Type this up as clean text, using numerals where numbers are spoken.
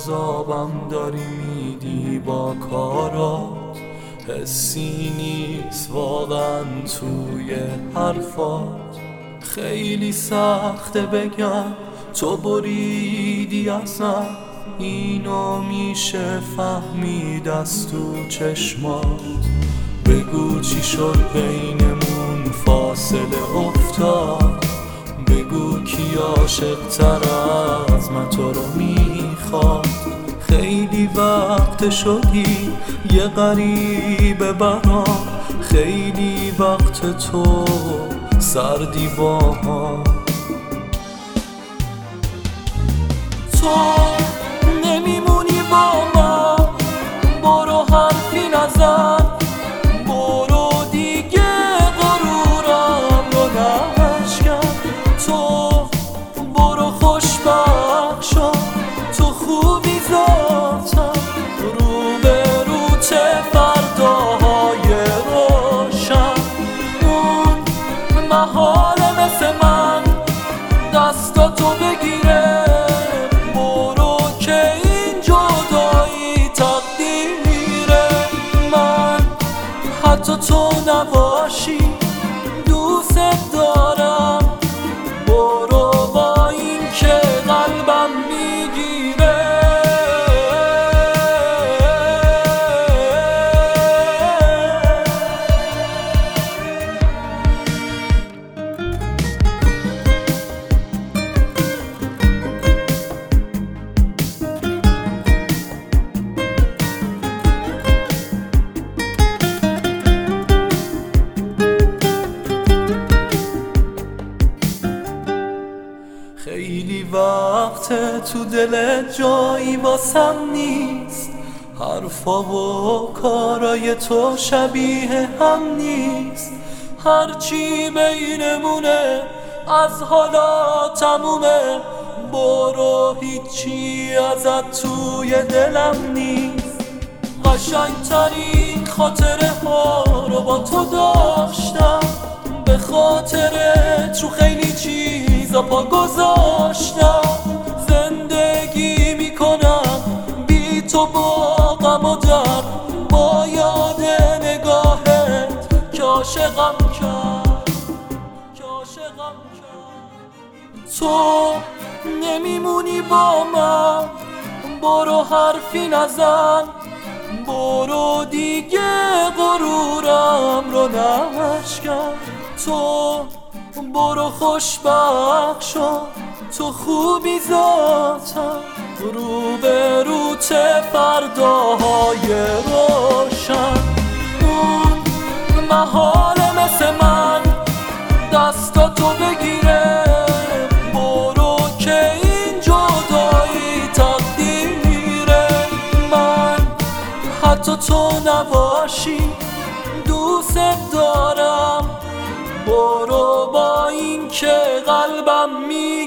عذابم داری میدی با کارات، حسی نیست واقعا توی حرفات. خیلی سخته بگم تو بریدی ازم، اینو میشه فهمید از تو چشمات. بگو چی شد بینمون فاصله افتاد، بگو کی عاشق تر از من تو رو میخواد. خیلی وقت شدی یه غریبه برام، خیلی وقت تو سردی با ما. تو نمیمونی با من، برو حرفی نزن، برو دیگه غرورم رو نشکن. تو برو خوشبخت شو، تو خوبی ذاتم، رو به رو چه فرداهای روشن. اون محاله مثل من دستاتو بگیره، برو که این جدایی تقدیره. من حتی تو نباشی دوست دارم، برو با این که قلبم میگیره. خیلی وقت تو دلت جایی واسم نیست، حرفا و کارای تو شبیه هم نیست. هرچی بینمونه از حالا تمومه، برو هیچی ازت توی دلم نیست. قشنگترین خاطره ها رو با تو داشتم، به خاطرت رو خیلی چیزا پا گذاشتم. زندگی میکنم بی تو با غم و درد، با یاد نگاهت که عاشقم کرد. تو نمیمونی با من، برو حرفی نزن، برو دیگه غرورم رو نشکن. تو برو خوشبخت شو، تو خوبی ذاتم، رو به رو چه فرداهای روشن. اون محاله مثل من دستاتو بگیره، برو که این جدایی تقدیره. من حتی تو نباشی دوست دارم، برو با این که قلبم